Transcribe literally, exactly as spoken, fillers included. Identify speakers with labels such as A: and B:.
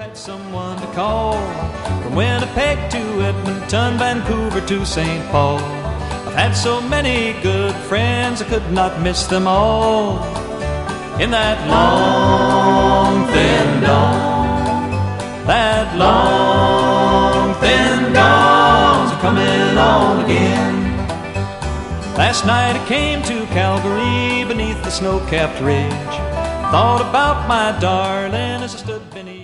A: had someone to call, from Winnipeg to Edmonton, Vancouver to Saint Paul. I've had so many good friends, I could not miss them all. In that long, thin dawn, that long, thin dawn's coming on again. Last night I came to Calgary beneath the snow-capped ridge. Thought about my darling as I stood beneath